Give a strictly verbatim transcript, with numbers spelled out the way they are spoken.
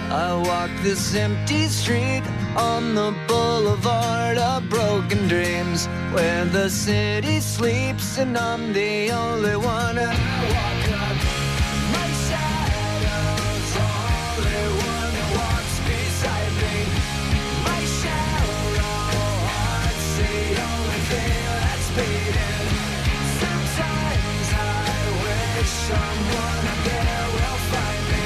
I walk this empty street on the boulevard of broken dreams, where the city sleeps and I'm the only one. And I walk up, my shadow's the only one that walks beside me. My shallow heart's the only thing that's beating. Sometimes I wish someone up there will find me.